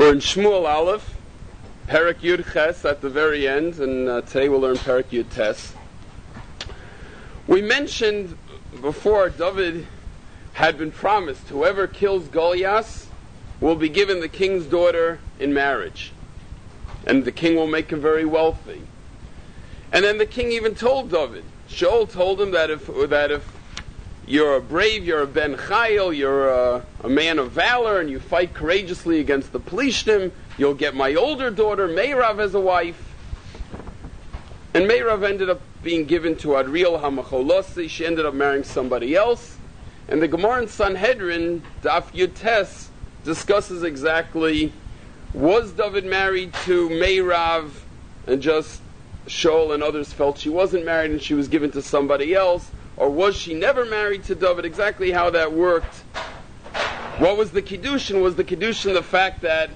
We're in Shmuel Aleph, Perek Yud Ches at the very end, and today we'll learn Perek Yud Tes. We mentioned before David had been promised whoever kills Goliath will be given the king's daughter in marriage, and the king will make him very wealthy. And then the king even told David, Shaul told him that if you're a brave, you're a Ben Chayil, you're a man of valor, and you fight courageously against the Plishtim, you'll get my older daughter, Meirav, as a wife. And Meirav ended up being given to Adriel HaMacholosi. She ended up marrying somebody else. And the Gemara in Sanhedrin, Daf Yud Tes, discusses exactly, was David married to Meirav, and just Shaul and others felt she wasn't married and she was given to somebody else? Or was she never married to David? Exactly how that worked. What was the Kiddushin? Was the Kiddushin the fact that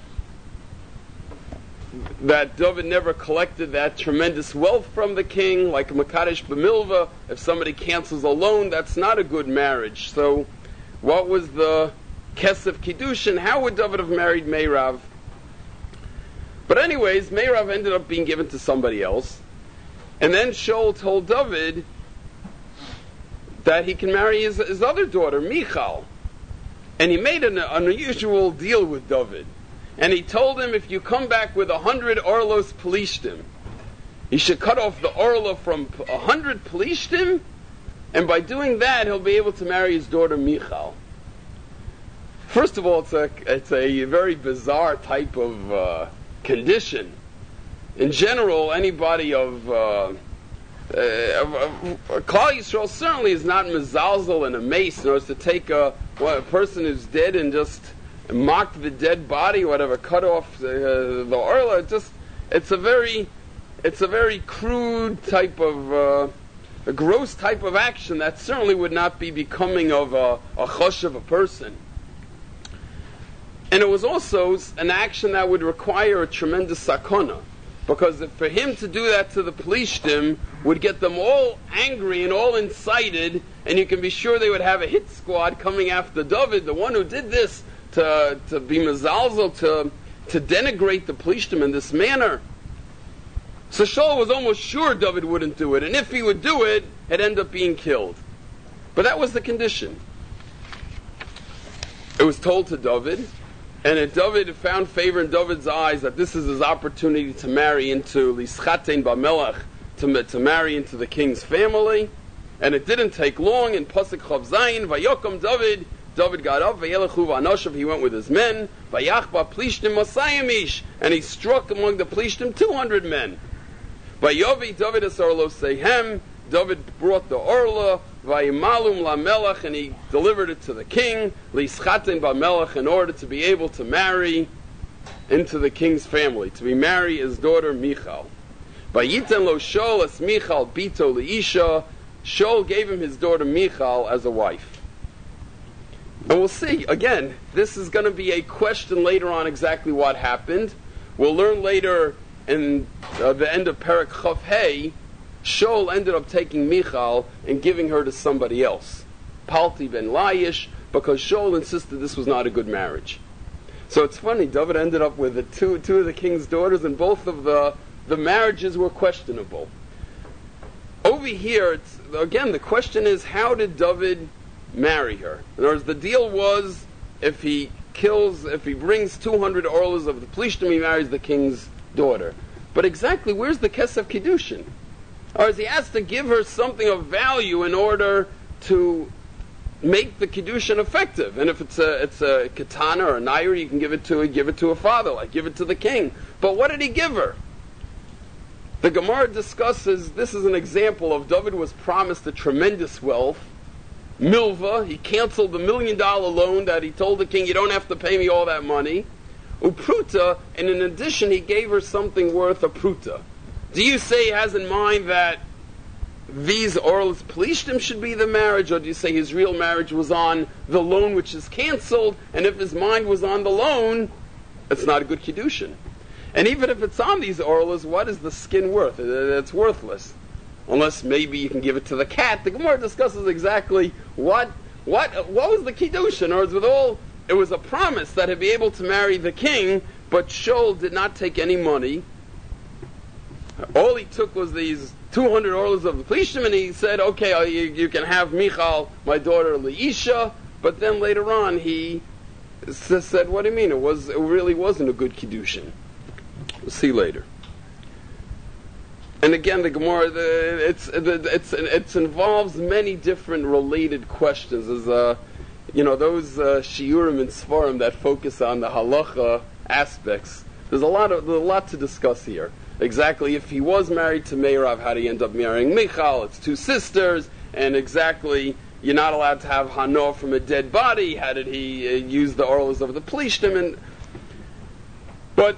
David never collected that tremendous wealth from the king, like Makadesh B'milva? If somebody cancels a loan, that's not a good marriage. So what was the Kesef Kiddushin? How would David have married Meirav? But anyways, Meirav ended up being given to somebody else. And then Shaul told David that he can marry his other daughter, Michal. And he made an unusual deal with David. And he told him, if you come back with 100 Orlos Plishtim, he should cut off the Orla from 100 Plishtim, and by doing that, he'll be able to marry his daughter, Michal. First of all, it's a very bizarre type of condition. In general, anybody of Klal Yisrael certainly is not mezalzel and a mace, in order to take a person who's dead and just mock the dead body, whatever, cut off the orla. It's a very crude type of a gross type of action that certainly would not be becoming of a chosh of a person. And it was also an action that would require a tremendous sakona. Because for him to do that to the Plishtim would get them all angry and all incited, and you can be sure they would have a hit squad coming after David, the one who did this, to be mezalzel, to denigrate the Plishtim in this manner. So Shaul was almost sure David wouldn't do it, and if he would do it, he'd end up being killed. But that was the condition. It was told to David, and if David found favor in David's eyes that this is his opportunity to marry into Lischatein Bamelach, to marry into the king's family, and it didn't take long. In Pasuk Chav Zayin, Vayokom David got up, Vayelechu v'anoshav, he went with his men, Vayachba Plishtim Masayimish, and he struck among the Plishtim 200 men. Vayovi David es Orlo Sehem, David brought the Orla, Vayimalum LaMelech, and he delivered it to the king, Lischaten Bamelech, in order to be able to marry into the king's family, to be marry his daughter Michal. Vayiten lo Shaul es Michal bito leisha, Shaul gave him his daughter Michal as a wife. And we'll see, again, this is going to be a question later on exactly what happened. We'll learn later in the end of Perek Chav Hey, Shaul ended up taking Michal and giving her to somebody else, Palti ben Laish, because Shaul insisted this was not a good marriage. So it's funny, David ended up with two of the king's daughters, and both of the marriages were questionable. Over here, again, the question is, how did David marry her? In other words, the deal was, if he brings 200 orlas of the Plishtim, he marries the king's daughter. But exactly, where's the Kesef Kiddushin? Or he has to give her something of value in order to make the Kiddushin effective. And if it's a katana or a nair, you can give it to a father, like give it to the king. But what did he give her? The Gemara discusses, this is an example of David was promised a tremendous wealth. Milva, he canceled the $1 million loan that he told the king, you don't have to pay me all that money. Upruta, and in addition he gave her something worth a pruta. Do you say he has in mind that these Orlas Plishtim should be the marriage, or do you say his real marriage was on the loan which is canceled, and if his mind was on the loan, it's not a good Kiddushin? And even if it's on these Orlas, what is the skin worth? It's worthless. Unless maybe you can give it to the cat. The Gemara discusses exactly what was the Kiddushin, or with all, it was a promise that he'd be able to marry the king But Shaul did not take any money. All he took was these 200 orlas of the Plishtim, and he said, okay, you can have Michal, my daughter, Leisha. But then later on, he said, what do you mean? It really wasn't a good Kiddushin. We'll see later. And again, the Gemara, it involves many different related questions. As those shiurim and svarim that focus on the halacha aspects. There's a lot to discuss here. Exactly, if he was married to Meirav, how did he end up marrying Michal? It's two sisters, and exactly, you're not allowed to have hano from a dead body. How did he use the orals of the Plishtim? But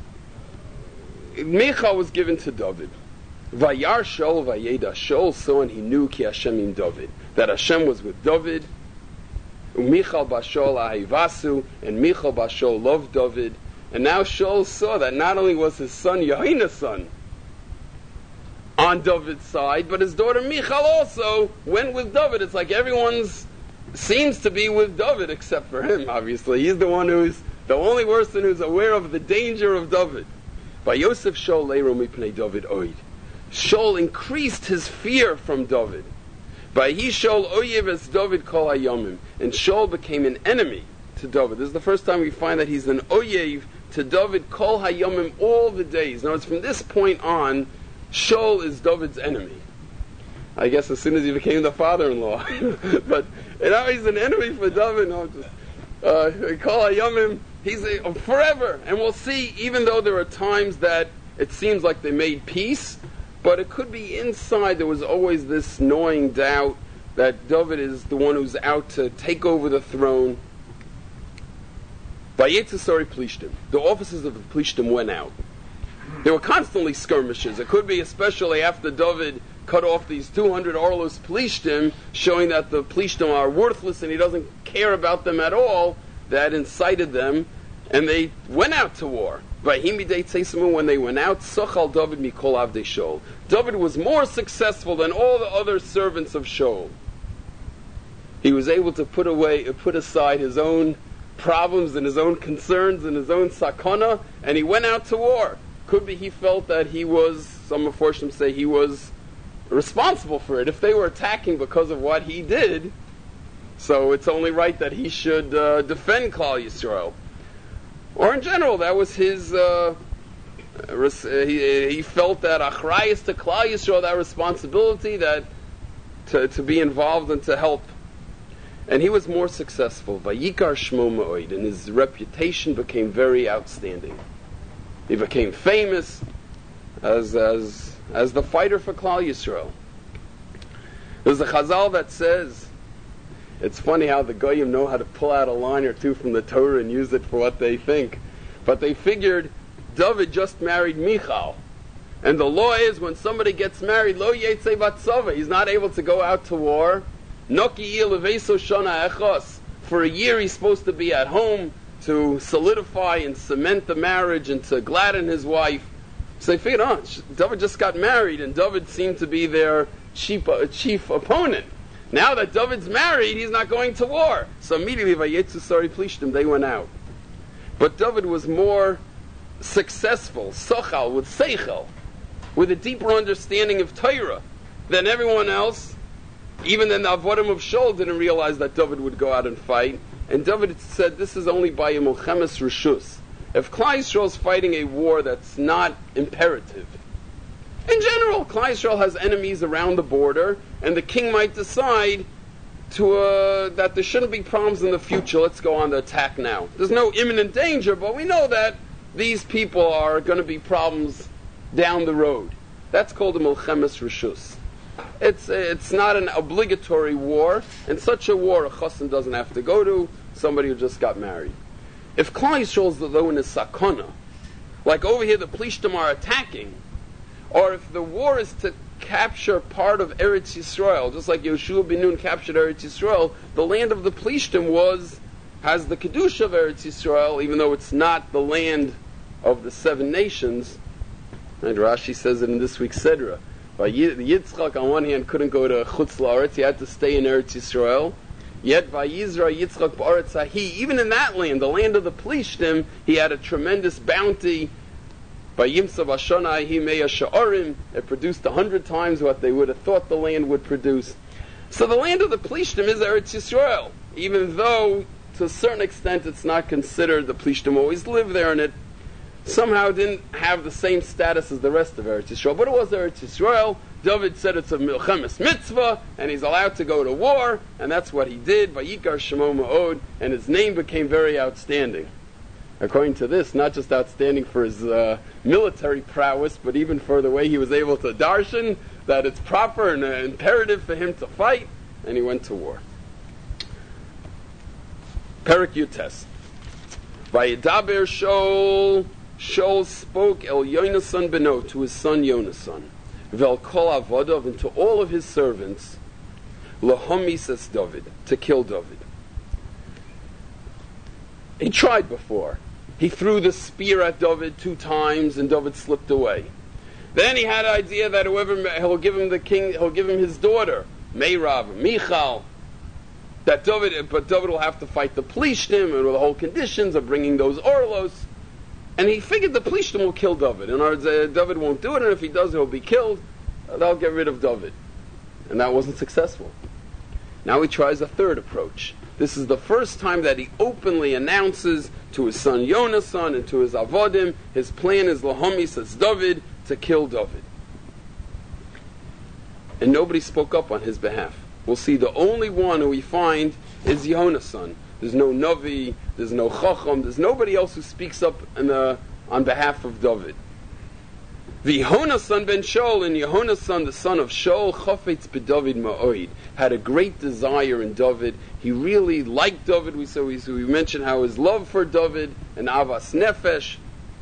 Michal was given to David. Vayar Shaul vayeda. Shaul saw and he knew ki Hashem im David, that Hashem was with David. Michal bashol ahivasu, and Michal bashol loved David. And now Shaul saw that not only was his son Yehoshaphat's son on David's side, but his daughter Michal also went with David. It's like everyone's seems to be with David except for him, obviously. He's the one who's the only person who's aware of the danger of David. By Yosef Shaul leiru mipnei David oid. Shaul increased his fear from David. By he Shaul oyev es David kol hayomim. And Shaul became an enemy to David. This is the first time we find that he's an oyev to David kol hayomim all the days. Now it's from this point on, Shaul is David's enemy. I guess as soon as he became the father-in-law. But he's an enemy for David. No, kol hayomim, he's forever. And we'll see, even though there are times that it seems like they made peace, but it could be inside there was always this gnawing doubt that David is the one who's out to take over the throne. By Yetzisari Plishtim, the officers of the Plishtim went out. There were constantly skirmishes. It could be especially after David cut off these 200 Orlos Plishtim, showing that the Plishtim are worthless and he doesn't care about them at all, that incited them, and they went out to war. When they went out, Sochal David Mikol Avdei Shaul. David was more successful than all the other servants of Shaul. He was able to put aside his own problems and his own concerns and his own sakana, and he went out to war. Could be he felt that some Meforshim say he was responsible for it. If they were attacking because of what he did, so it's only right that he should defend Klal Yisrael. Or in general, that was his, he felt that achrayus to Klal Yisrael, that responsibility, that to be involved and to help. And he was more successful. Vayikar Shmo Ma'od, and his reputation became very outstanding. He became famous as the fighter for Klal Yisrael. There's a Chazal that says, it's funny how the Goyim know how to pull out a line or two from the Torah and use it for what they think. But they figured David just married Michal. And the law is when somebody gets married, lo yetzei batzava, he's not able to go out to war. Noki leveso shana echos. For a year he's supposed to be at home to solidify and cement the marriage and to gladden his wife. So they figured, David just got married and David seemed to be their chief opponent. Now that David's married, he's not going to war. So immediately, Vayetzu Plishtim, they went out. But David was more successful, sochal, with seichel, with a deeper understanding of Torah than everyone else. Even the Avodim of Shaul didn't realize that David would go out and fight. And David said, this is only by a Milchemes Rishus. If Klal Yisrael is fighting a war that's not imperative, in general, Klal Yisrael has enemies around the border, and the king might decide that there shouldn't be problems in the future. Let's go on the attack now. There's no imminent danger, but we know that these people are going to be problems down the road. That's called a Milchemes Rishus. It's not an obligatory war, and such a war a chassan doesn't have to go to, somebody who just got married. If Klal Yisrael is though in a sakana, like over here the Plishtim are attacking, or if the war is to capture part of Eretz Yisrael, just like Yoshua ben Nun captured Eretz Yisrael, the land of the Plishtim has the Kedusha of Eretz Yisrael, even though it's not the land of the 7 nations. And Rashi says it in this week's Sedra. But Yitzchak on one hand couldn't go to Chutz La'aretz, he had to stay in Eretz Yisrael. Yet Vayizra Yitzchak ba'aretz hahi, even in that land, the land of the Plishtim, he had a tremendous bounty. Vayimsa b'shana hahi meya sha'arim, it produced 100 times what they would have thought the land would produce. So the land of the Plishtim is Eretz Yisrael, even though to a certain extent it's not considered. The Plishtim always lived there, and it somehow didn't have the same status as the rest of Eretz Yisrael. But it was Eretz Yisrael. David said it's a milchemes mitzvah, and he's allowed to go to war, and that's what he did. Vayikar Shemo Ma'od, and his name became very outstanding. According to this, not just outstanding for his military prowess, but even for the way he was able to darshan that it's proper and imperative for him to fight, and he went to war. Perek Yutes. Vayedaber Shaul spoke El Yonasan Beno, to his son Yonasan, Vel Kol Avodav, and to all of his servants, Lahomis es David, to kill David. He tried before. He threw the spear at David 2 times, and David slipped away. Then he had an idea that whoever he'll give him the king, he'll give him his daughter, Meirav, Michal. But David will have to fight the Plishtim, and with the whole conditions of bringing those Orlos. And he figured the Plishtim will kill David. In other words, David won't do it, and if he does, he'll be killed. They'll get rid of David. And that wasn't successful. Now he tries a third approach. This is the first time that he openly announces to his son Yonasan and to his Avodim, his plan is Lahomis es David, to kill David. And nobody spoke up on his behalf. We'll see the only one who we find is Yonasan. There's no Navi, there's no Chacham, there's nobody else who speaks up on behalf of David. The Yehonasan ben Shaul, and Yehonasan, the son of Shaul, Chafetz b'David ma'od, had a great desire in David. He really liked David. We mentioned how his love for David and Avas Nefesh.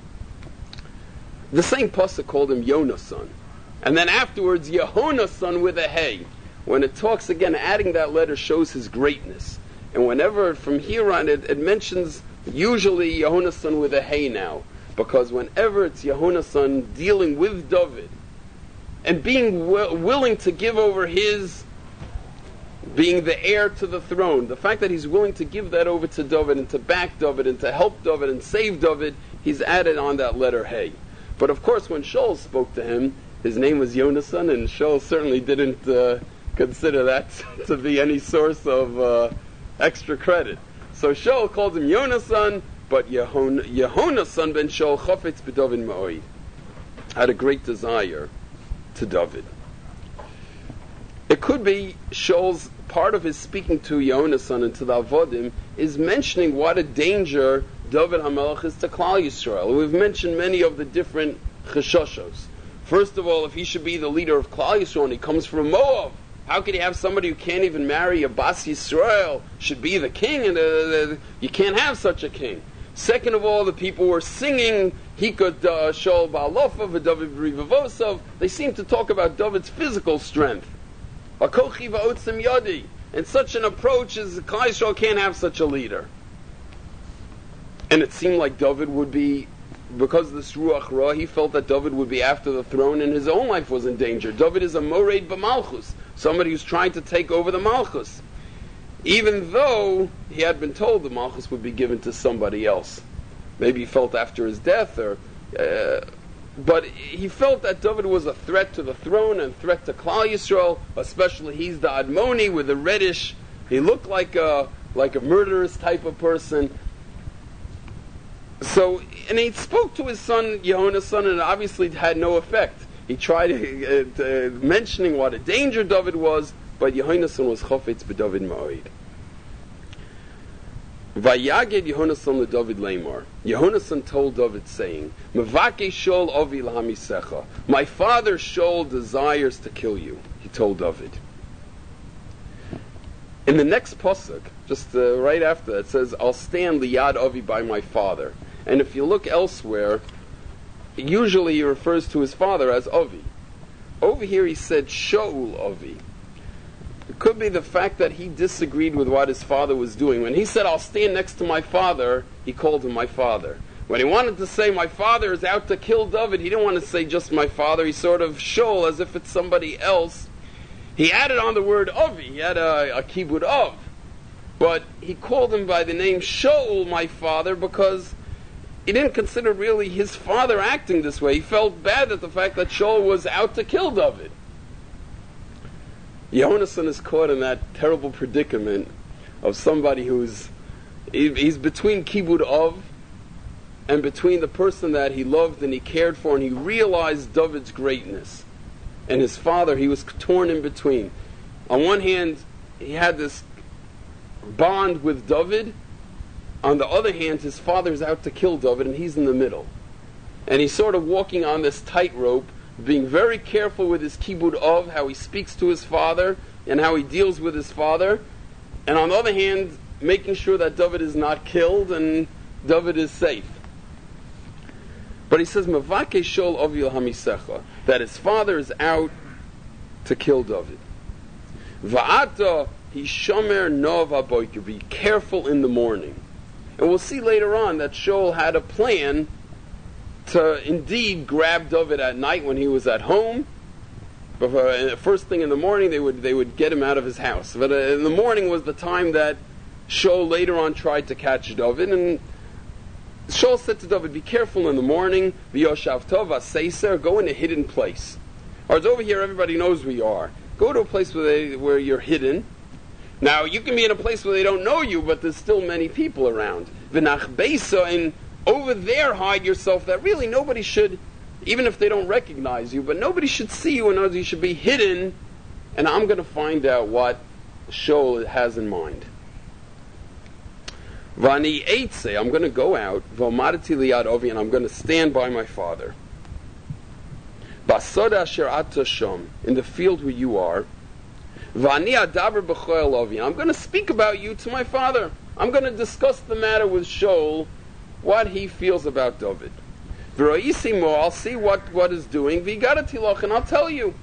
The same pasuk called him Yonasan. And then afterwards, Yehonasan with a hey. When it talks again, adding that letter shows his greatness. And whenever, from here on, it mentions usually Yehonasan with a hey now. Because whenever it's Yehonasan dealing with David, and being willing to give over his, being the heir to the throne, the fact that he's willing to give that over to David, and to back David, and to help David, and save David, he's added on that letter hey. But of course, when Shaul spoke to him, his name was Yonasan, and Shaul certainly didn't consider that to be any source of extra credit. So Shaul called him Yonasan, but Yehonasan ben Shaul Chafetz b'David ma'od had a great desire to David. It could be Shaul's part of his speaking to Yehonasan and to the Avodim is mentioning what a danger David HaMelech is to Klal Yisrael. We've mentioned many of the different cheshoshos. First of all, if he should be the leader of Klal Yisrael and he comes from Moab, how could he have somebody who can't even marry a Bas Yisrael should be the king? And you can't have such a king. Second of all, the people were singing Hikot Shaul Ba'alofa v'David B'Rivavosov. They seem to talk about David's physical strength. Hakochi v'otzim yadi. And such an approach is Klal Yisrael can't have such a leader. And it seemed like David would be, because of this Ruach Ra, he felt that David would be after the throne and his own life was in danger. David is a Mored B'Malchus, somebody who's trying to take over the Malchus. Even though he had been told the Malchus would be given to somebody else. Maybe he felt after his death, but he felt that David was a threat to the throne and threat to Klal Yisrael, especially he's the Admoni with the reddish, he looked like a murderous type of person. So, and he spoke to his son Yehonasan, and it obviously had no effect. He tried mentioning what a danger David was, but Yehonasan was Chafetz b'David ma'od. Vayaged Yehonasan leDavid Lamar. Yehonasan told David, saying, Mevake Shaul avi lahamisecha. My father Shaul desires to kill you. He told David. In the next pasuk, just right after that, it says, I'll stand liyad avi by my father. And if you look elsewhere, usually he refers to his father as Avi. Over here he said Shaul Avi. It could be the fact that he disagreed with what his father was doing. When he said, I'll stand next to my father, he called him my father. When he wanted to say, my father is out to kill David, he didn't want to say just my father. He sort of Shaul as if it's somebody else. He added on the word Avi. He had a kibud of. But he called him by the name Shaul, my father, because he didn't consider really his father acting this way. He felt bad at the fact that Shaul was out to kill David. Yonasan is caught in that terrible predicament of somebody he's between Kibud Av and between the person that he loved and he cared for, and he realized David's greatness. And his father, he was torn in between. On one hand, he had this bond with David. On the other hand, his father's out to kill David, and he's in the middle. And he's sort of walking on this tightrope, being very careful with his Kibud Av, how he speaks to his father, and how he deals with his father. And on the other hand, making sure that David is not killed and David is safe. But he says, Mavake Shol Avil Hamisecha, that his father is out to kill David. Va'ata Hishomer Nov HaBoker, be careful in the morning. And we'll see later on that Shaul had a plan to indeed grab David at night when he was at home. But first thing in the morning, they would get him out of his house. But in the morning was the time that Shaul later on tried to catch David, and Shaul said to David, be careful in the morning, v'yoshav tov v'seiser, go in a hidden place. Or it's over here, everybody knows where you are. Go to a place where you're hidden. Now, you can be in a place where they don't know you, but there's still many people around. V'nach beisa, and over there hide yourself, that really nobody should, even if they don't recognize you, but nobody should see you, and you should be hidden, and I'm going to find out what Shaul has in mind. Vani eitze, I'm going to go out, v'omadati liyad ovi, and I'm going to stand by my father. Basoda asher ata shom, in the field where you are. Vani adaber b'choel ovi, I'm going to speak about you to my father. I'm going to discuss the matter with Shaul, what he feels about David. V'ro'isimo, I'll see what is doing. V'yigadati loch, and I'll tell you.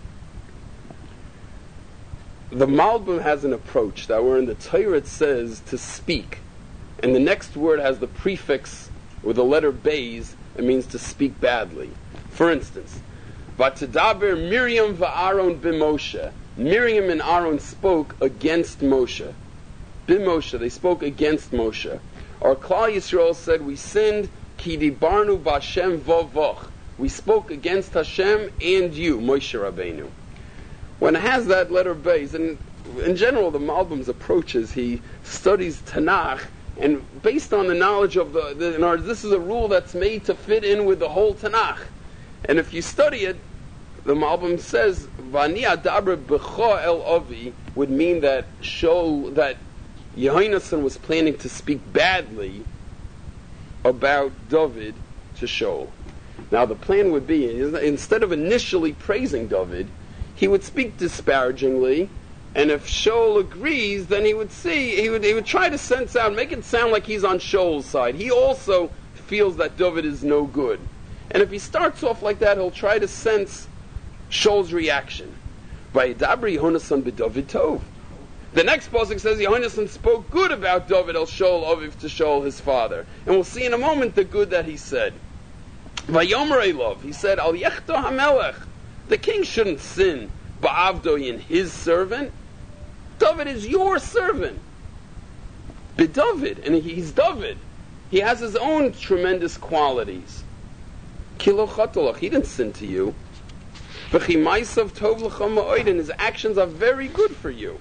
The Malbim has an approach that where in the Torah it says to speak. And the next word has the prefix with the letter Beis. It means to speak badly. For instance, V'tadaber Miriam va'Aaron b'Moshe. Miriam and Aaron spoke against Moshe. B'Moshe, they spoke against Moshe. Or Klal Yisrael said, we sinned, ki dibarnu b'Hashem v'voch. We spoke against Hashem and you, Moshe Rabbeinu. When it has that letter Beis, and in general the Malbim's approach is he studies Tanakh, and based on the knowledge of this is a rule that's made to fit in with the whole Tanakh. And if you study it, the Malbim says, Vani adaber b'cho el ovi, would mean that Yehonasan was planning to speak badly about David to Shaul. Now the plan would be, instead of initially praising David, he would speak disparagingly, and if Shaul agrees, then he would try to sense out, make it sound like he's on Shaul's side. He also feels that David is no good. And if he starts off like that, he'll try to sense Shaul's reaction. Vayidabri Yehonasan b'David tov. The next pasuk says Yehonasan spoke good about David el Shaul Aviv to Shaul his father. And we'll see in a moment the good that he said. Vayomer Elov, he said, Al yechto hamelech, the king shouldn't sin ba'avdo in his servant. David is your servant. B'David, and he's David. He has his own tremendous qualities. Kilo chatolach, he didn't sin to you. V'chimaisav tov l'cha ma'od, and his actions are very good for you.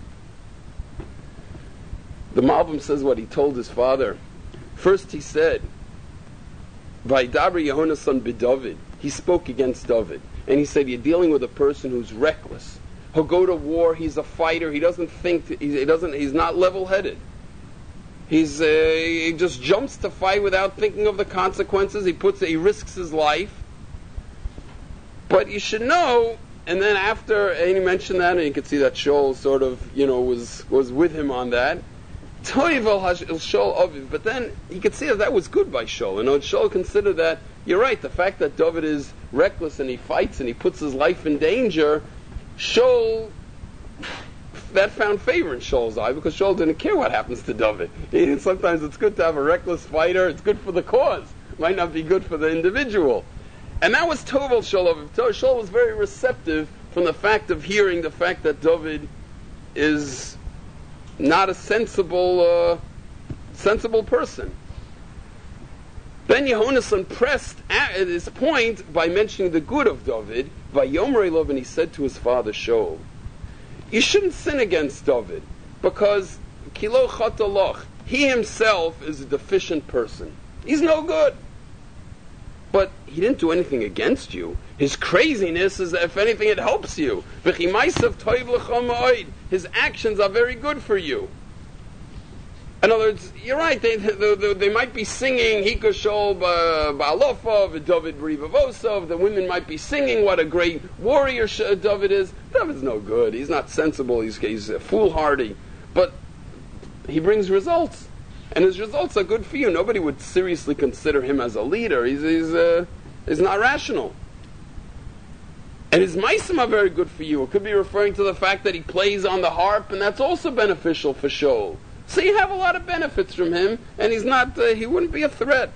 The Malbim says what he told his father. First he said, Vayidabri Yehonasan b'David. He spoke against David. And he said, you're dealing with a person who's reckless. He'll go to war, he's a fighter, he doesn't think, he's not level-headed. He just jumps to fight without thinking of the consequences. He risks his life. But you should know, and then after, and he mentioned that, and you could see that Shaul sort of, was with him on that. But then he could see that was good by Shaul. And Shaul considered that, you're right, the fact that David is reckless and he fights and he puts his life in danger, Shaul, that found favor in Shaul's eye, because Shaul didn't care what happens to David. Sometimes it's good to have a reckless fighter, it's good for the cause. It might not be good for the individual. And that was Tovel Shaul. Shaul was very receptive from the fact of hearing the fact that David is not a sensible person. Then Yehonasan pressed at his point by mentioning the good of David. Vayomer Elov, and he said to his father Shaul, you shouldn't sin against David, because Kilo Chataloch, he himself is a deficient person. He's no good. But he didn't do anything against you. His craziness is, if anything, it helps you. His actions are very good for you. In other words, you're right, they might be singing Hikoshol Ba'alofov, David Rivavosov, the women might be singing what a great warrior David is. David's no good, he's not sensible, he's foolhardy. But he brings results. And his results are good for you. Nobody would seriously consider him as a leader. He's not rational. And his maisim are very good for you. It could be referring to the fact that he plays on the harp, and that's also beneficial for Shaul. So you have a lot of benefits from him, and he wouldn't be a threat.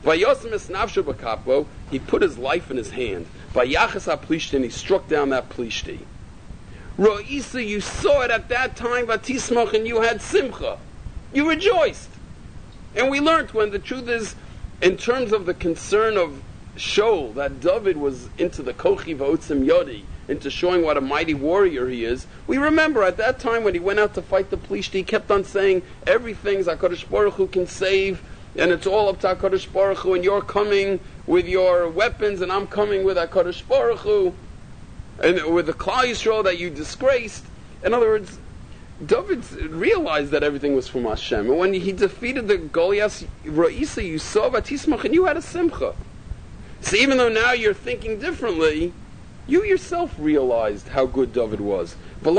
He put his life in his hand. And he struck down that plishti. Ro'isa, you saw it at that time, Vatismach, and you had simcha. You rejoiced. And we learned when the truth is, in terms of the concern of Shaul, that David was into the Kochi V'otzim Yodi, into showing what a mighty warrior he is. We remember at that time when he went out to fight the Plishti, he kept on saying, everything's HaKadosh Baruch Hu can save, and it's all up to HaKadosh Baruch Hu, and you're coming with your weapons, and I'm coming with HaKadosh Baruch Hu, and with the Klal Yisrael that you disgraced. In other words, David realized that everything was from Hashem. And when he defeated the Goliath, Ra'isa, you saw Vatismach, and you had a simcha. So even though now you're thinking differently, you yourself realized how good David was.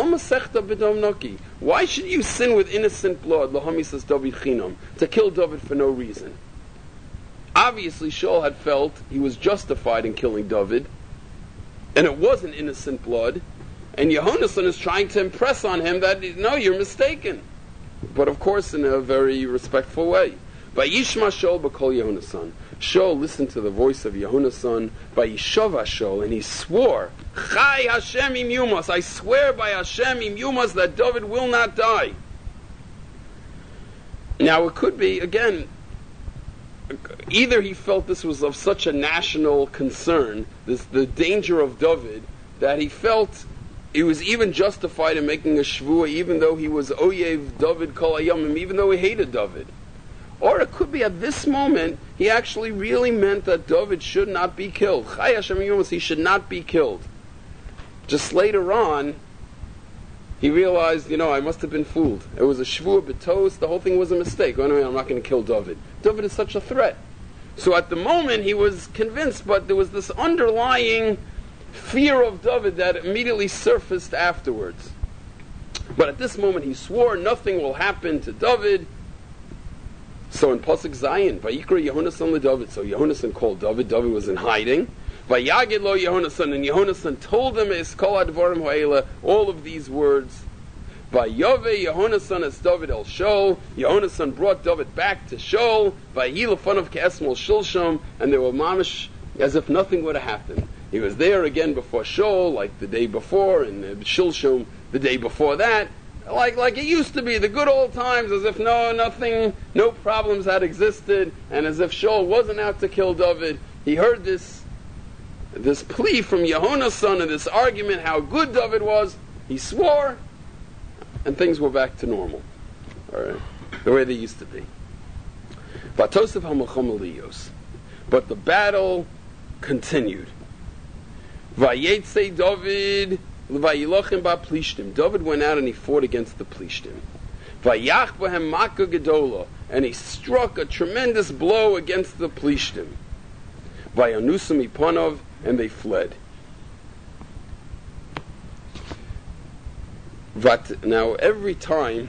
Why should you sin with innocent blood, says David Chinam, to kill David for no reason? Obviously Shaul had felt he was justified in killing David, and it wasn't innocent blood. And Yehonasan is trying to impress on him that, no, you're mistaken. But of course in a very respectful way. Vayishma Shaul b'kol Yehonasan. Shaul listened to the voice of Yehonasan. Vayishava Shaul, and he swore, Chai Hashem im Yumas, I swear by Hashem im Yumas that David will not die. Now it could be, again, either he felt this was of such a national concern, the danger of David, that he felt he was even justified in making a shvuah, even though he was Oyev David Kol Hayamim, even though he hated David. Or it could be at this moment, he actually really meant that David should not be killed. Chai Hashem Yumas, he should not be killed. Just later on, he realized, I must have been fooled. It was a shvuah b'tos, the whole thing was a mistake. Anyway, I'm not going to kill David. David is such a threat. So at the moment, he was convinced, but there was this underlying fear of David that immediately surfaced afterwards. But at this moment he swore nothing will happen to David. So in Pasuk Zayin, Vayikra Yehonasan LeDavid, so Yehonasan called David. David was in hiding. Vayagid lo Yehonasan, and Yehonasan told him Eskol Advarim Ha'ela, all of these words. Vayove Yehonasan es David el Shaul. Yehonasan brought David back to Shaul. Vayi lefonav ke'esmol shilsham, and they were mamish as if nothing would have happened. He was there again before Shaul, like the day before, and Shilshum the day before that, like it used to be, the good old times, as if no problems had existed, and as if Shaul wasn't out to kill David. He heard this plea from Yehonasan and this argument how good David was. He swore, and things were back to normal, all right, the way they used to be. But the battle continued. Vayetze David vayilochem ba plishtim. David went out and he fought against the plishtim. Vayach b'hem maka gedola, and he struck a tremendous blow against the plishtim. Vayanusam ipanov, and they fled. Now every time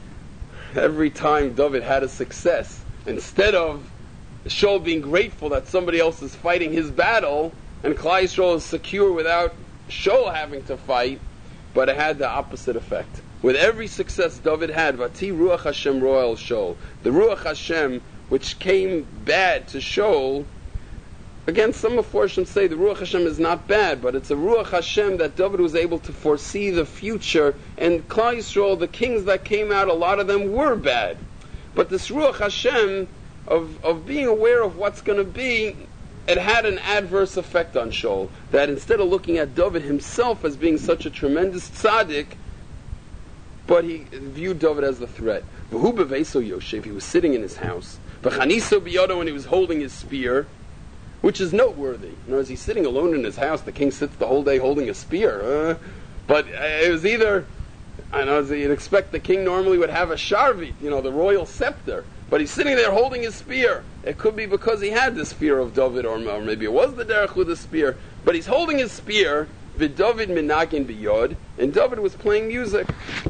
David had a success, instead of Shaul being grateful that somebody else is fighting his battle, and Klal Yisrael is secure without Shaul having to fight, but it had the opposite effect. With every success David had, Vati Ruach Hashem Roel Shaul, the Ruach Hashem which came bad to Shaul, Again, some of Forshim say the Ruach Hashem is not bad, but it's a Ruach Hashem that David was able to foresee the future, and Klal Yisrael, the kings that came out, a lot of them were bad. But this Ruach Hashem of being aware of what's going to be, it had an adverse effect on Shaul, that instead of looking at David himself as being such a tremendous tzaddik, but he viewed David as the threat. V'hu b'veiso Yoshev, he was sitting in his house. V'chaniso b'yodo, when he was holding his spear, which is noteworthy. You know, as he's sitting alone in his house, the king sits the whole day holding a spear. But it was either, I know, you'd expect the king normally would have a sharvit, you know, the royal scepter. But he's sitting there holding his spear. It could be because he had this fear of David, or maybe it was the derech with the spear. But he's holding his spear, v'David minagin b'yod, and David was playing music.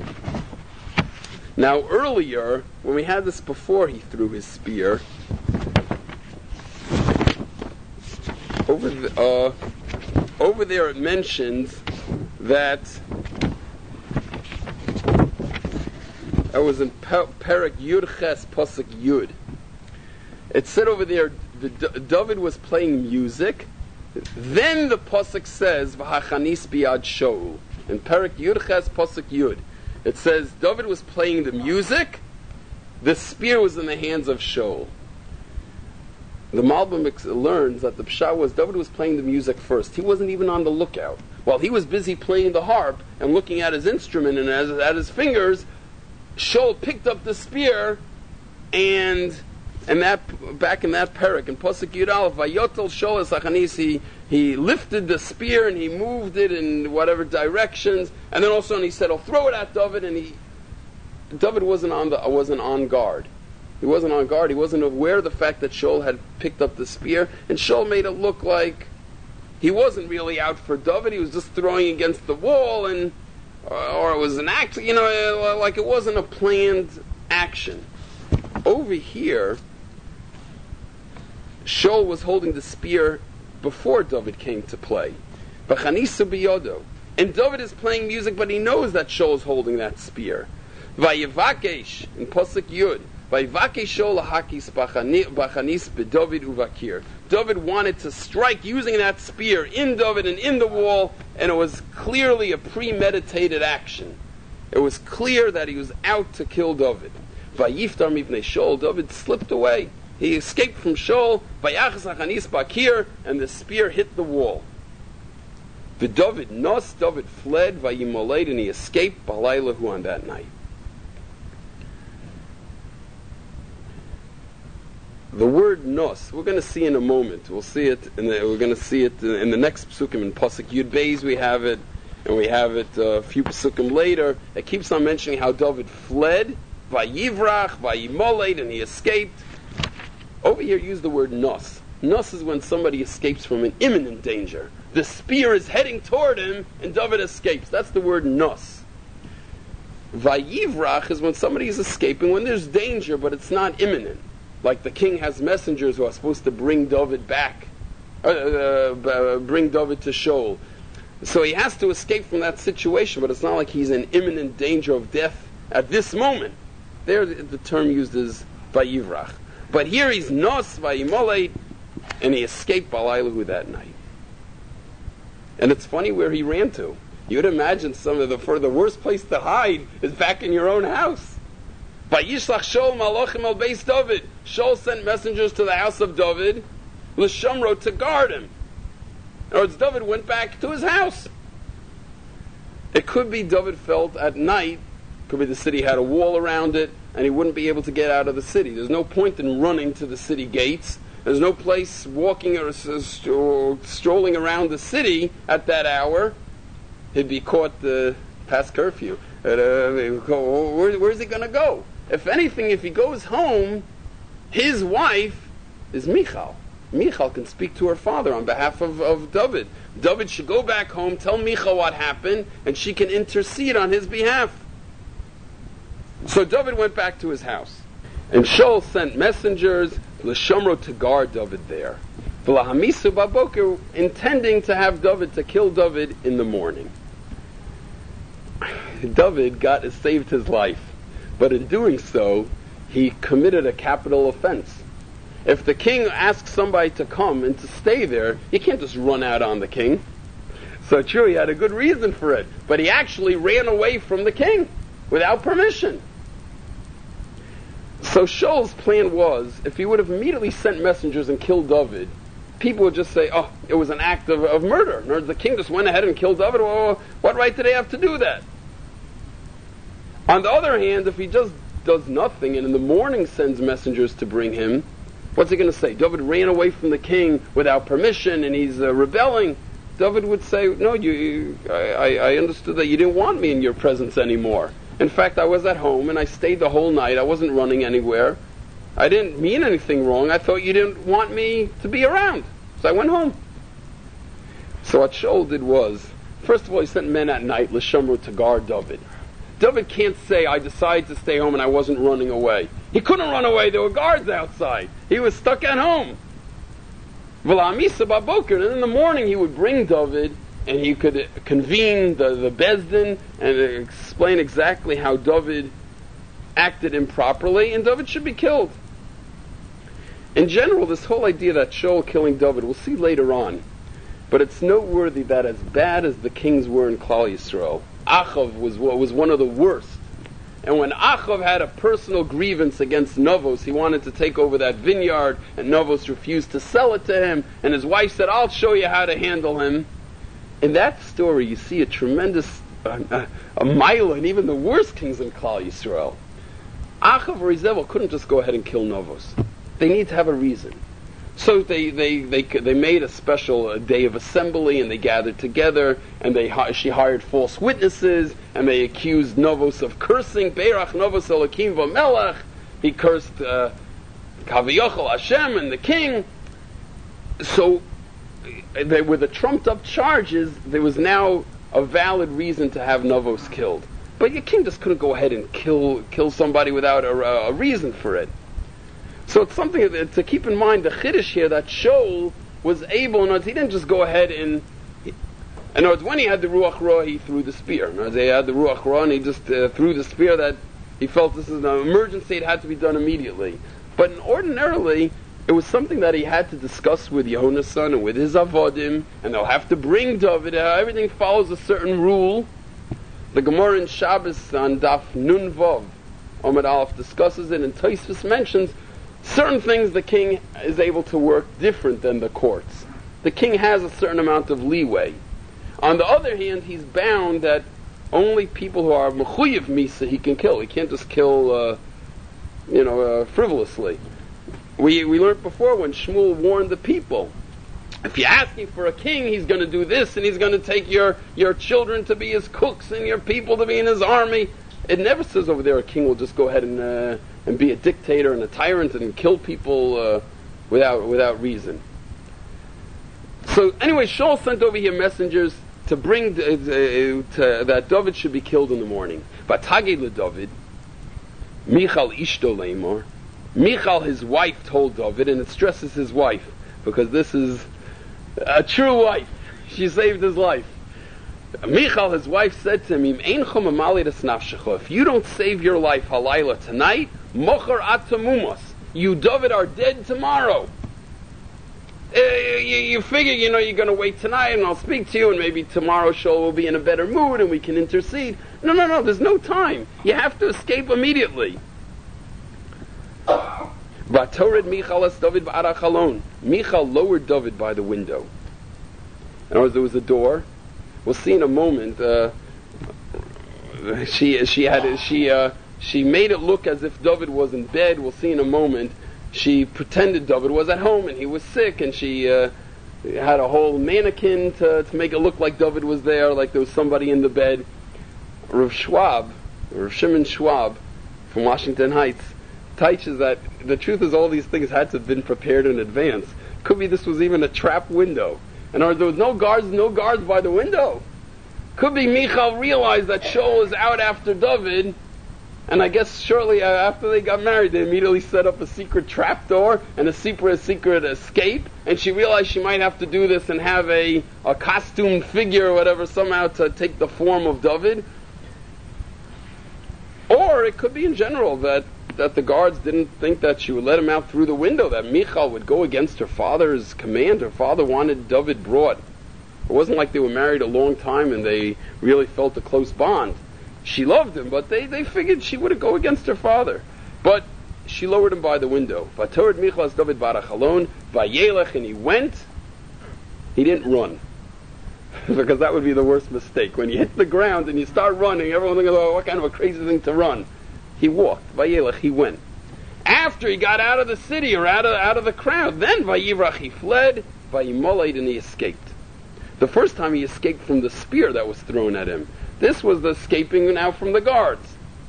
Now earlier, when we had this before he threw his spear, over there it mentions that I was in Perek Yud Ches Pasuk Yud. It said over there David was playing music. Then the pasuk says V'hachanis biyad Shaul. In Perek Yud Ches Pasuk Yud, it says David was playing the music. The spear was in the hands of Shaul. The Malbim learns that the pshat was David was playing the music first. He wasn't even on the lookout. While he was busy playing the harp and looking at his instrument and at his fingers, Shaul picked up the spear, and that back in that parak in Pasuk Yud Aleph, Vayotel Shaul es hachanis, he lifted the spear and he moved it in whatever directions, and then all of a sudden he said, "I'll throw it at David," and David wasn't on guard. He wasn't on guard. He wasn't aware of the fact that Shaul had picked up the spear, and Shaul made it look like he wasn't really out for David. He was just throwing against the wall, or it was an act, like it wasn't a planned action. Over here, Shaul was holding the spear before David came to play. V'chanisu biyodo. And David is playing music, but he knows that Shaul is holding that spear. Vayevakesh, in Pasuk Yud, Vayevakesh Shaul lahakis bachanis b'David uvakir. David wanted to strike using that spear in David and in the wall, and it was clearly a premeditated action. It was clear that he was out to kill David. Vayiftar mivnei Shaul, David slipped away. He escaped from Shaul, Vayachas hachanis bakir, and the spear hit the wall. David fled, Vayimoled, and he escaped Balaylahu on that night. The word nos, we're going to see in a moment. We'll see it, we're going to see it in the next psukim in Pasuk Yud Beis. We have it, and we have it a few psukim later. It keeps on mentioning how David fled, Vayivrach, Vayimoled, and he escaped. Over here, use the word nos. Nos is when somebody escapes from an imminent danger. The spear is heading toward him, and David escapes. That's the word nos. Vayivrach is when somebody is escaping when there's danger, but it's not imminent. Like the king has messengers who are supposed to bring David back, bring David to Shaul. So he has to escape from that situation, but it's not like he's in imminent danger of death at this moment. There, the term used is Vayivrach. But here he's nos, Vayimoled, and he escaped Balaylahu that night. And it's funny where he ran to. You'd imagine some of the worst place to hide is back in your own house. Vayishlach Shaul malachim al beis David. Shaul sent messengers to the house of David, l'shamro, to guard him. In other words, David went back to his house. It could be David felt at night, could be the city had a wall around it, and he wouldn't be able to get out of the city. There's no point in running to the city gates. There's no place walking or strolling around the city at that hour. He'd be caught past curfew. Where's he going to go? If anything, if he goes home, his wife is Michal. Michal can speak to her father on behalf of David. David should go back home, tell Michal what happened, and she can intercede on his behalf. So David went back to his house. And Shaul sent messengers, l'shamro, to guard David there. V'lahamisu baboker, intending to have David, to kill David in the morning. David saved his life. But in doing so, he committed a capital offense. If the king asks somebody to come and to stay there, you can't just run out on the king. So true, he had a good reason for it, but he actually ran away from the king without permission. So Shaul's plan was, if he would have immediately sent messengers and killed David, people would just say, oh, it was an act of murder. In other words, the king just went ahead and killed David. Well, what right did they have to do that? On the other hand, if he just does nothing and in the morning sends messengers to bring him, what's he going to say? David ran away from the king without permission and he's rebelling. David would say, no, I understood that you didn't want me in your presence anymore. In fact, I was at home and I stayed the whole night. I wasn't running anywhere. I didn't mean anything wrong. I thought you didn't want me to be around. So I went home. So what Shaul did was, first of all, he sent men at night, L'Shamru, to guard David. David can't say, I decided to stay home and I wasn't running away. He couldn't run away. There were guards outside. He was stuck at home. V'la'amisa ba'boker. And in the morning he would bring David and he could convene the Bezdin and explain exactly how David acted improperly, and David should be killed. In general, this whole idea that Shaul killing David, we'll see later on, but it's noteworthy that as bad as the kings were in Klal Yisrael, Achav was one of the worst. And when Achav had a personal grievance against Novos, he wanted to take over that vineyard, and Novos refused to sell it to him, and his wife said, I'll show you how to handle him. In that story, you see a tremendous a mila, and even the worst kings in Klal Yisrael. Achav or Izebel couldn't just go ahead and kill Novos. They need to have a reason. So they made a special day of assembly, and they gathered together, and she hired false witnesses, and they accused Novos of cursing. Beirach Novos Elokim v'Melech. He cursed Kaviyochel Hashem and the king. So they were the trumped up charges. There was now a valid reason to have Novos killed. But your king just couldn't go ahead and kill somebody without a reason for it. So it's something to keep in mind, the chiddush here, that Shaul was able, he didn't just go ahead and, in other words, when he had the Ruach Ra, he threw the spear. In other words, he had the Ruach Ra and he just threw the spear that he felt this is an emergency, it had to be done immediately. But ordinarily, it was something that he had to discuss with Yehonasan and with his avodim, and they'll have to bring David. Everything follows a certain rule. The Gemara in Shabbos on Daf Nun Vav, Amud Aleph, discusses it, and Tosfos mentions certain things the king is able to work different than the courts. The king has a certain amount of leeway. On the other hand, he's bound that only people who are mechuyev misa he can kill. He can't just kill, frivolously. We learned before when Shmuel warned the people, if you're asking for a king, he's going to do this, and he's going to take your children to be his cooks and your people to be in his army. It never says over there a king will just go ahead and be a dictator and a tyrant and kill people without reason. So anyway, Shaul sent over here messengers to bring that David should be killed in the morning. But Tagid le David, Michal ishto leimor. Michal, his wife, told David, and it stresses his wife because this is a true wife. She saved his life. Michal, his wife, said to him, if you don't save your life halayla tonight, mochar atamumos, you David are dead tomorrow. You figure, you're going to wait tonight and I'll speak to you, and maybe tomorrow Shaul will be in a better mood and we can intercede. No, there's no time. You have to escape immediately. Michal lowered David by the window. In other words, there was a door. We'll see in a moment. She made it look as if David was in bed. We'll see in a moment. She pretended David was at home and he was sick, and she had a whole mannequin to make it look like David was there, like there was somebody in the bed. Rav Shimon Schwab from Washington Heights teaches that the truth is all these things had to have been prepared in advance. Could be this was even a trap window. In other words, there was no guards by the window. Could be Michal realized that Shaul is out after David, and I guess shortly after they got married, they immediately set up a secret trap door and a secret escape, and she realized she might have to do this and have a costumed figure or whatever somehow to take the form of David. Or it could be in general that that the guards didn't think that she would let him out through the window, that Michal would go against her father's command. Her father wanted David brought. It wasn't like they were married a long time and they really felt a close bond. She loved him, but they figured she would go against her father. But she lowered him by the window. Vatored Michal as David barachalon, vayelech, and he went. He didn't run. Because that would be the worst mistake. When you hit the ground and you start running, everyone thinks, oh, what kind of a crazy thing to run. He walked. Vayelech, he went. After he got out of the city or out of the crowd, then Vayivrach, he fled, Vayimoled, and he escaped. The first time he escaped from the spear that was thrown at him. This was the escaping now from the guards.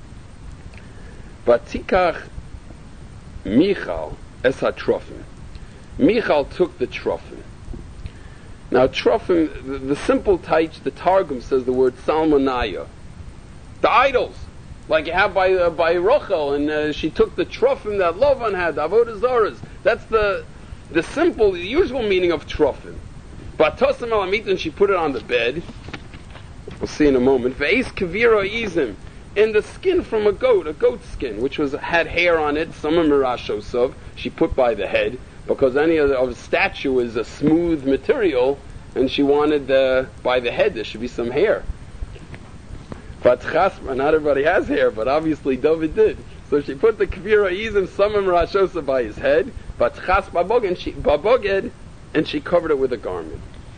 Vatikach Michal es ha-trofim. Michal took the trofim. Now trofim, the simple taich, the Targum says the word salmonaya. The idols, like you have by Rochel, and she took the trofim that Lavan had, avodah zaras. That's the simple, the usual meaning of trofim. But Tosam Alamit, and she put it on the bed. We'll see in a moment. Ve'es kavira izim, in the skin from a goat skin, which had hair on it. Some of mirashosov she put by the head, because any of a statue is a smooth material, and she wanted by the head there should be some hair. But chasma, not everybody has hair, but obviously David did. So she put the kavira izim, some of mirashosov by his head, but chasma baboged, and she covered it with a garment.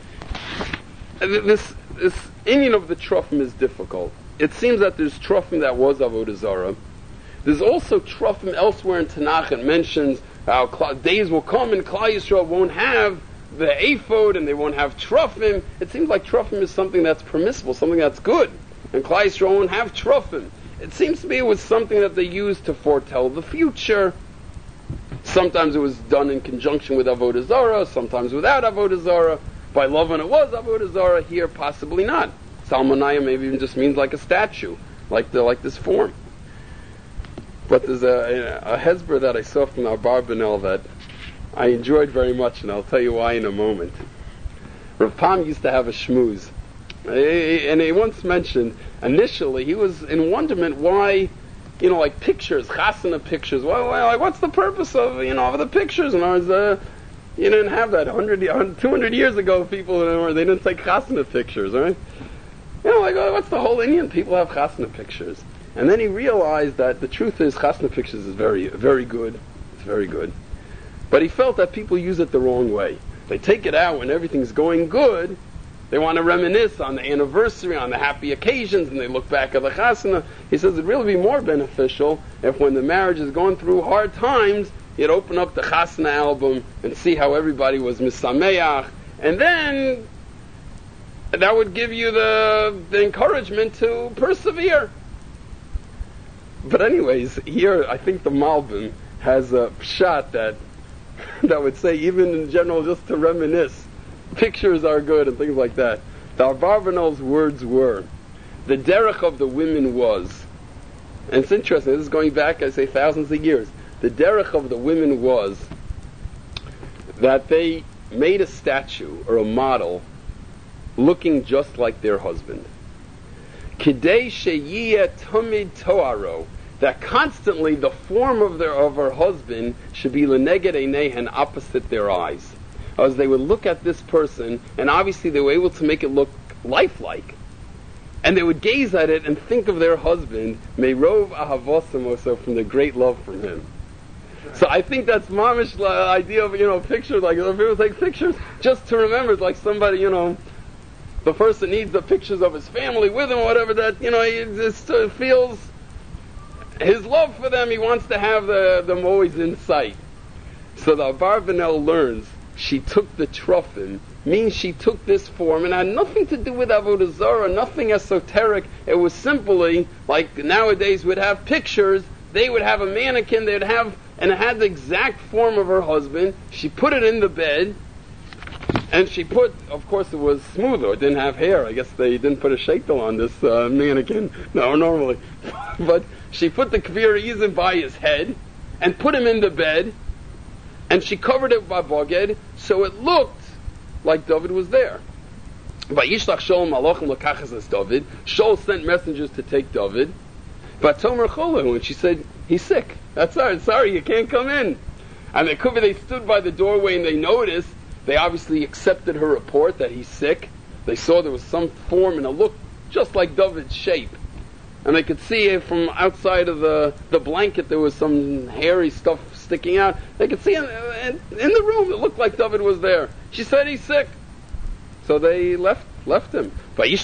This inyan of the trofim is difficult. It seems that there's trofim that was avodah zarah. There's also trofim elsewhere in Tanakh. It mentions how days will come and Klal Yisrael won't have the ephod and they won't have trofim. It seems like trofim is something that's permissible, something that's good, and Klal Yisrael won't have trofim. It seems to me it was something that they used to foretell the future. Sometimes it was done in conjunction with avodah zarah, sometimes without avodah zarah. By Lavan it was avodah zarah. Here, possibly not. Salmonaya maybe even just means like a statue, like this form. But there's a hezbollah that I saw from our Barbanel that I enjoyed very much, and I'll tell you why in a moment. Rav Pam used to have a shmooze, and he once mentioned initially he was in wonderment why. Like pictures, chasana pictures. Well, like what's the purpose of the pictures? And you didn't have that 200 years ago. People they didn't take chasana pictures, right? What's the whole Indian? People have chasana pictures, and then he realized that the truth is chasana pictures is very, very good. It's very good, but he felt that people use it the wrong way. They take it out when everything's going good. They want to reminisce on the anniversary, on the happy occasions, and they look back at the chasana. He says it'd really be more beneficial if when the marriage is going through hard times, you'd open up the chasana album and see how everybody was misameach, and then that would give you the encouragement to persevere. But anyways, here I think the Malbim has a pshat that would say even in general just to reminisce. Pictures are good and things like that. The Abarbanel's words were, the derech of the women was, and it's interesting, this is going back, I say, thousands of years. The derech of the women was that they made a statue or a model looking just like their husband. Kidei sheyiyeh tamid toaro, that constantly the form of her husband should be leneged einehen, opposite their eyes. As they would look at this person, and obviously they were able to make it look lifelike. And they would gaze at it and think of their husband, Meirov Ahavosim, also from the great love from him. So I think that's mamish idea of pictures, like if people take pictures, just to remember, it's like somebody, the person needs the pictures of his family with him, or whatever, that, he just feels his love for them, he wants to have them always in sight. So the Abarbanel learns, she took the trofim, means she took this form, and had nothing to do with avodah zarah, nothing esoteric. It was simply like nowadays we'd have pictures. They would have a mannequin. And it had the exact form of her husband. She put it in the bed, and she put. Of course, it was smoother. It didn't have hair. I guess they didn't put a sheitel on this mannequin. No, normally, but she put the kavir izim by his head, and put him in the bed. And she covered it by boged, so it looked like David was there. By Yishlach Shaul Malachim Lakachas as David, Shaul sent messengers to take David. But Tomer Cholu, and she said, he's sick. That's all right. Sorry, you can't come in. And it could be they stood by the doorway and they noticed. They obviously accepted her report that he's sick. They saw there was some form and a look just like David's shape. And they could see from outside of the blanket there was some hairy stuff sticking out. They could see in the room it looked like David was there. She said he's sick. So they left him. So then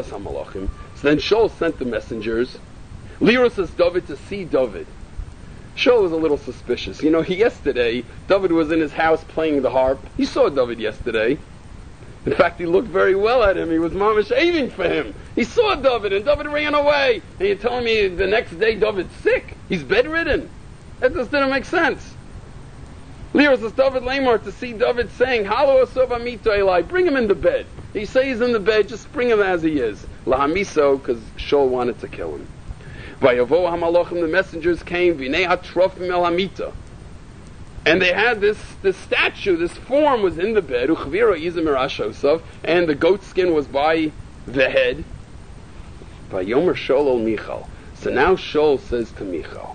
Shaul sent the messengers. Lira says David to see David. Shaul was a little suspicious. Yesterday, David was in his house playing the harp. He saw David yesterday. In fact, he looked very well at him. He was mamash aiming for him. He saw David, and David ran away. And you're telling me the next day David's sick? He's bedridden? That just didn't make sense. Lira says David Lamar to see David saying, Halo Asov Amito Eli, bring him into bed. He says he's in the bed, just bring him as he is. Lahamiso, because Shaul wanted to kill him. Vayavo HaMalachim, the messengers came, Vinei HaTrofim El Hamita. And they had this statue, this form was in the bed, Uchvira Izim Erashosov, and the goat skin was by the head. Vayomer Shaul El Michal. So now Shaul says to Michal,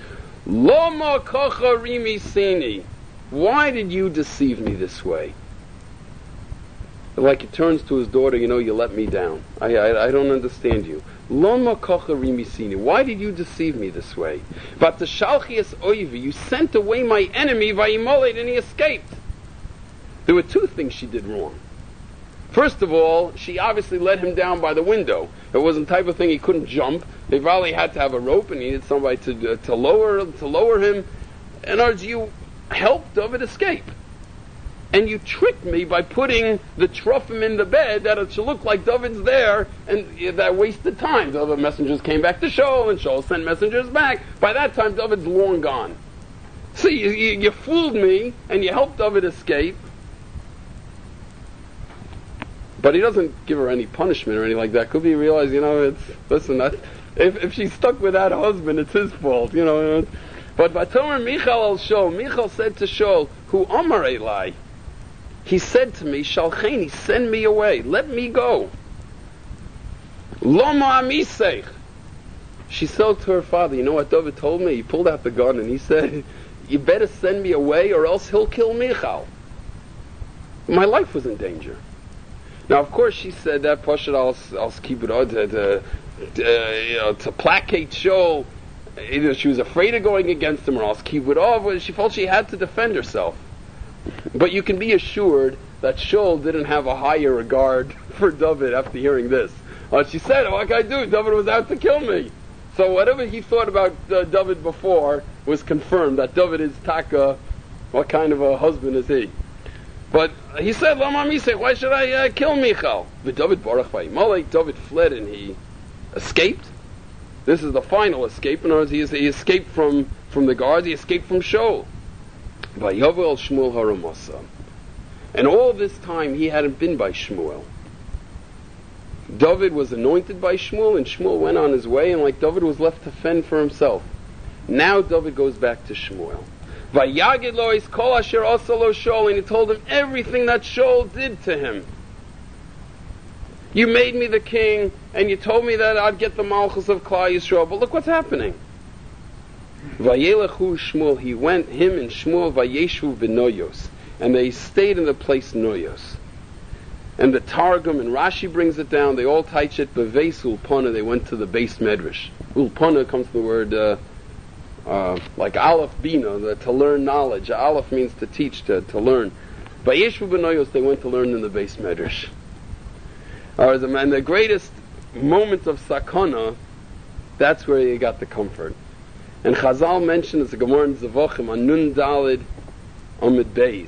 Loma Kocha Rimi Sini. Why did you deceive me this way? Like he turns to his daughter, you let me down. I don't understand you. Loma kocha rimisini. Why did you deceive me this way? But the shalchias oivi, you sent away my enemy, vayimolet, and he escaped. There were two things she did wrong. First of all, she obviously let him down by the window. It wasn't the type of thing he couldn't jump. They probably had to have a rope, and he needed somebody to lower him. In order you help David escape. And you tricked me by putting the truffim in the bed that it should look like David's there, and that wasted time. The other messengers came back to Shaul, and Shaul sent messengers back. By that time, David's long gone. See, you fooled me, and you helped David escape. But he doesn't give her any punishment or anything like that. Could be realized, if she's stuck with that husband, it's his fault, But Vatomer Michal al Shaul, Michal said to Shaul, Hu Amar Eli, he said to me, Shalcheni, send me away, let me go. Loma amisech. She said to her father, you know what David told me? He pulled out the gun and he said, you better send me away or else he'll kill Michal. My life was in danger. Now, of course, she said that Pashut al keep it on to placate Shaul. Either she was afraid of going against him or else keep it off. She felt she had to defend herself. But you can be assured that Shaul didn't have a higher regard for David after hearing this. She said, what can I do? David was out to kill me. So whatever he thought about David before was confirmed, that David is Taka. What kind of a husband is he? But he said, Lama Misech, why should I kill Michal? But David Baruch Vayimolek, David fled and he escaped. This is the final escape. In other words, he escaped from the guards, he escaped from Shaul. Vayovel Shmuel Haramasa. And all this time he hadn't been by Shmuel. David was anointed by Shmuel, and Shmuel went on his way, and like David was left to fend for himself. Now David goes back to Shmuel. Vayagid lo is kol asher asa lo Shaul, and he told him everything that Shaul did to him. You made me the king, and you told me that I'd get the malchus of Klal Yisrael, but look what's happening. Vayelechu Shmuel, he went, him and Shmuel, vayeshu v'noyos, and they stayed in the place Noyos. And the Targum and Rashi brings it down, they all teach it, beveis ulpana, they went to the base medrash. Ulpana comes from the word, like Aleph Bina, to learn knowledge. Aleph means to teach, to learn. Vayeshu v'noyos, they went to learn in the base medrash. And the greatest moment of sakana, that's where you got the comfort. And Chazal mentioned, as the Gemara in Zevachim, on Nun Dalid Amid Beis,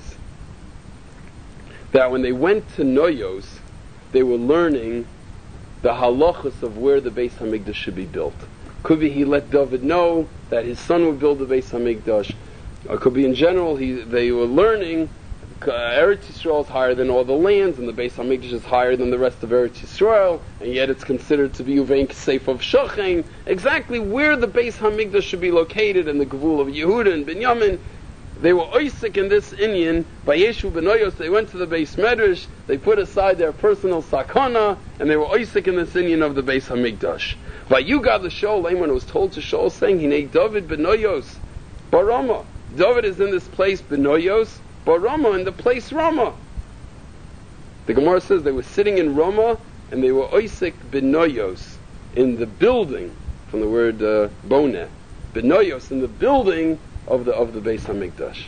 that when they went to Noyos, they were learning the halachas of where the Beis Hamikdash should be built. Could be he let David know that his son would build the Beis Hamikdash. Or could be in general they were learning Eretz Yisrael is higher than all the lands, and the Beis Hamikdash is higher than the rest of Eretz Yisrael, and yet it's considered to be Uvein Kesef of Shochem. Exactly where the Beis Hamikdash should be located in the Gevul of Yehuda and Binyamin, they were oisik in this inyan, by Yeshu Benoyos, they went to the Beis Medrash, they put aside their personal sakana, and they were oisik in this inyan of the Beis HaMikdash. Vayugad l'Shaul, when was told to Shaul, saying, Hinei David Benoyos, Barama. David is in this place, Benoyos, Barama, in the place Rama. The Gemara says they were sitting in Rama, and they were oisik Benoyos, in the building, from the word boneh, Benoyos, in the building of the Beis HaMikdash.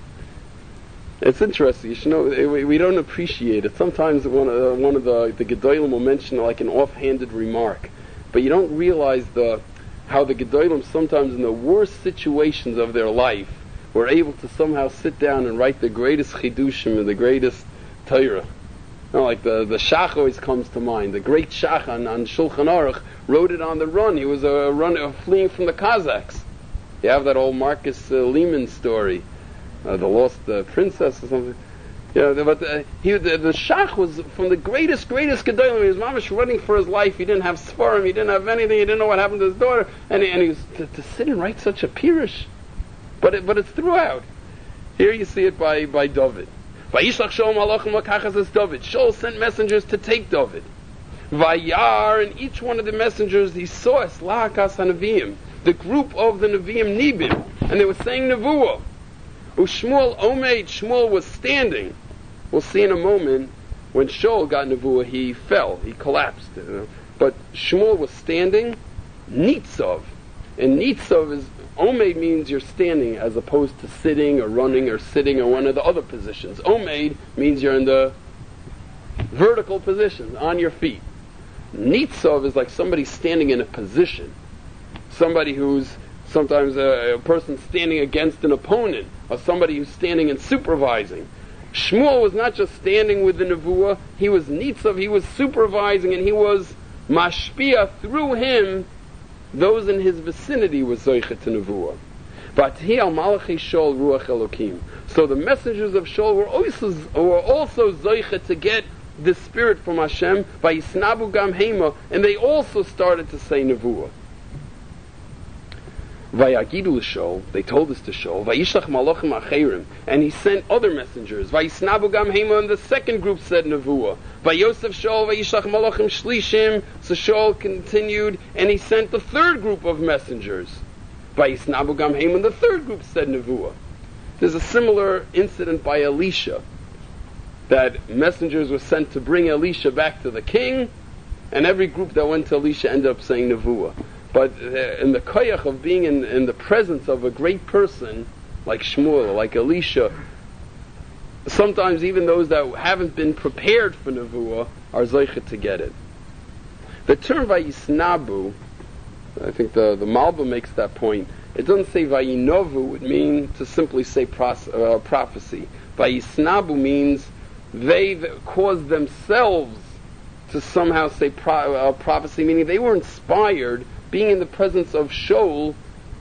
It's interesting. You should know, we don't appreciate it. Sometimes one of the Gedolim will mention like an offhanded remark, but you don't realize how the Gedolim sometimes in the worst situations of their life were able to somehow sit down and write the greatest chidushim and the greatest Torah. You know, like the Shach always comes to mind. The great Shach on Shulchan Aruch wrote it on the run. He was fleeing from the Kazakhs. You have that old Marcus Lehman story, the lost princess or something. But the Shach was from the greatest Gedolim. He was mamash running for his life. He didn't have Sfarim. He didn't have anything. He didn't know what happened to his daughter. And he was to sit and write such a pirush. But it's throughout. Here you see it by David. Vayishlach Shaul malachim lakachas es David. Shaul sent messengers to take David. Vayar, and each one of the messengers he saw es lahakas hanavim, the group of the Nevi'im Nibim, and they were saying Nevuah. Ushmuel Omeid, Shmuel was standing. We'll see in a moment when Shaul got Nevuah, he fell, he collapsed. But Shmuel was standing, Nitzov. And Nitzov is, Omeid means you're standing as opposed to sitting or running or sitting or one of the other positions. Omeid means you're in the vertical position, on your feet. Nitzov is like somebody standing in a position. Somebody who's sometimes a person standing against an opponent, or somebody who's standing and supervising. Shmuel was not just standing with the Nevuah, he was Nitzov, he was supervising, and he was mashpia. Through him, those in his vicinity were zoichet to Nevuah. V'athi al malachi Shaul ruach Elokim. So the messengers of Shaul were also zoichet to get the spirit from Hashem, vayisnabu gam hema, and they also started to say Nevuah. Vayagidu Shaul, they told this to Shaul, vayishlach malachim acherim, and he sent other messengers. Vayisnabu gam hema, and the second group said Nevuah. Vayosef Shaul vayishlach malachim shlishim, so Shaul continued, and he sent the third group of messengers. Vayisnabu gam hema, and the third group said Nevuah. There's a similar incident by Elisha, that messengers were sent to bring Elisha back to the king, and every group that went to Elisha ended up saying Nevuah. But in the koyach of being in the presence of a great person, like Shmuel, like Elisha, sometimes even those that haven't been prepared for Nevuah are zoichet to get it. The term Vayisnabu, I think the Malba makes that point, it doesn't say Vayinovu, it would mean to simply say prophecy. Vayisnabu means they caused themselves to somehow say prophecy, meaning they were inspired, being in the presence of Shmuel,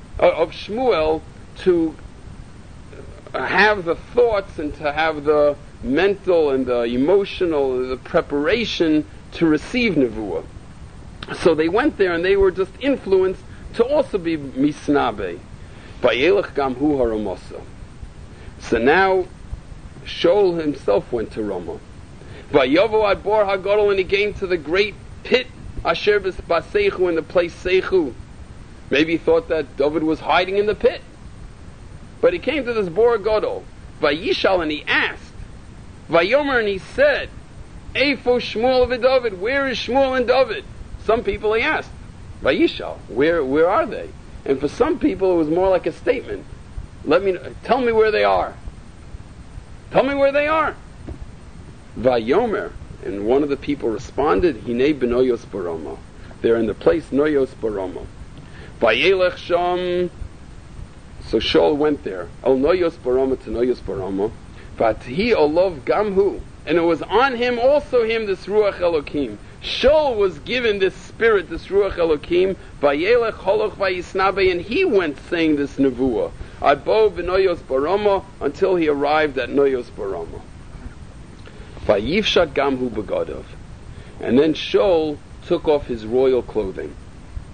to have the thoughts and to have the mental and the emotional, the preparation to receive Nevuah. So they went there and they were just influenced to also be misnabe. Vayelech gam hu haramasa. So now Shaul himself went to Ramah. Vayovo ad bor hagadol, and he came to the great pit, asher b'seichu, in the place Seichu. Maybe he thought that David was hiding in the pit. But he came to this bor gadol. Vayishal, and he asked. Vayomer, and he said, Eifo Shmuel v'David, where is Shmuel and David? Some people he asked. Vayishal, where are they? And for some people it was more like a statement. Tell me where they are. Tell me where they are. Vayomer, and one of the people responded, Hinei b'noyos barama. They're in the place Noyos barama. Vayelech sham. So Shaul went there. El Noyos barama to Noyos barama. Vathi olov gamhu. And it was on him, also him, this Ruach Elokim. Shaul was given this spirit, this Ruach Elokim. Vayelech holoch vayisnabe, and he went saying this Nevuah. Abo b'noyos barama, until he arrived at Noyos barama. Vayivshat gamhu begadav. And then Shaul took off his royal clothing.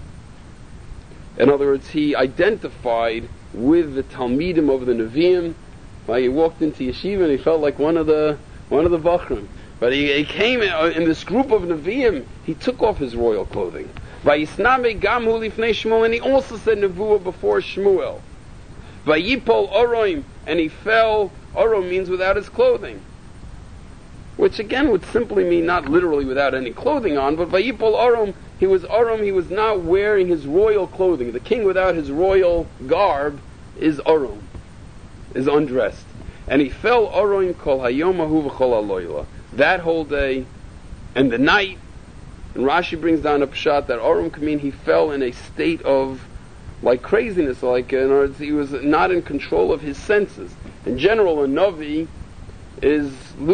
In other words, he identified with the Talmidim of the Nevi'im, Like he walked into yeshiva and he felt like one of the Vachrim. But he came in this group of Nevi'im, he took off his royal clothing. Vayisname gamhu lifnei Shmuel, and he also said Nevuah before Shmuel. Vayipol Oroim, and he fell. Orom means without his clothing, which again would simply mean not literally without any clothing on, but Vayipol Orom, he was not wearing his royal clothing. The king without his royal garb is Orom, is undressed. And he fell Oroim kol hayomahu v'chol aloyla. That whole day and the night, and Rashi brings down a pshat that Orom could mean he fell in a state of like craziness, like in other words, he was not in control of his senses. In general, a Navi is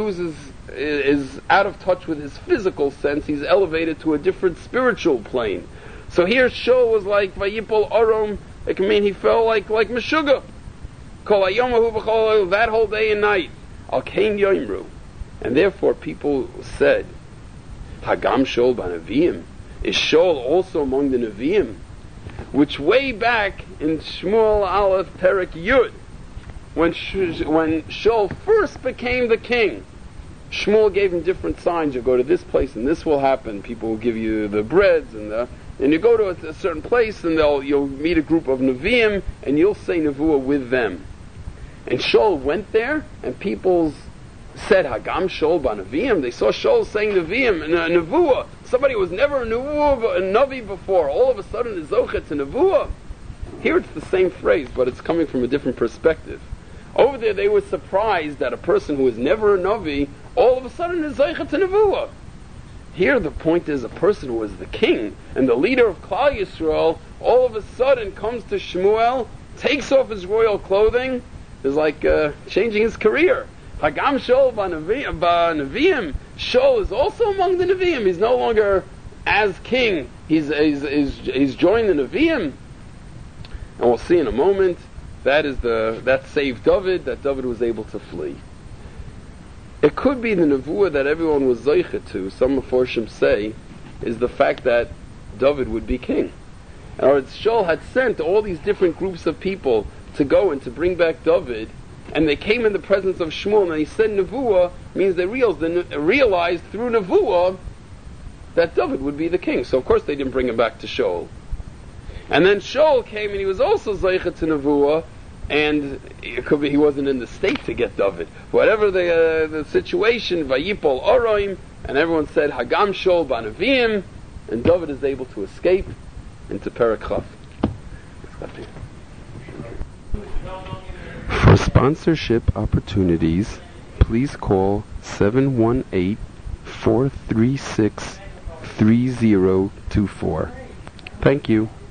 out of touch with his physical sense. He's elevated to a different spiritual plane. So here Shaul was like Vayipol Orom. It can mean he fell like Meshuggah. Kol hayomahu v'chol that whole day and night. Al kain yoimru. And therefore people said, Hagam Shaul b'Nevi'im. Is Shaul also among the Nevi'im? Which way back in Shmuel Aleph Perek Yud, when Shaul first became the king, Shmuel gave him different signs. You go to this place and this will happen. People will give you the breads and you go to a certain place and you'll meet a group of Nevi'im and you'll say Nevuah with them. And Shaul went there and people said Hagam Shaul b'Nevi'im. They saw Shaul saying Nevi'im and Nevuah. Somebody who was never a Navi before, all of a sudden is Zochet to Nevuah. Here it's the same phrase, but it's coming from a different perspective. Over there they were surprised that a person who was never a Navi, all of a sudden is Zochet to Nevuah. Here the point is a person who was the king and the leader of Klal Yisrael, all of a sudden comes to Shmuel, takes off his royal clothing, is like changing his career. Hagam Shaul b'Nevi'im. Shaul is also among the Nevi'im. He's no longer as king. He's joined the Nevi'im. And we'll see in a moment that saved David, that David was able to flee. It could be the Nevuah that everyone was Zoichet to, some Meforshim say, is the fact that David would be king. In other words, Shaul had sent all these different groups of people to go and to bring back David, and they came in the presence of Shmuel, and he said Nevuah, means they realized through Nevuah that David would be the king. So of course they didn't bring him back to Shaul. And then Shaul came and he was also Zoichet to Nevuah, and it could be he wasn't in the state to get David. Whatever the situation, Vayipol Oroim, and everyone said Hagam Shaul b'Nevi'im, and David is able to escape into Perek Chaf. For sponsorship opportunities, please call 718-436-3024. Thank you.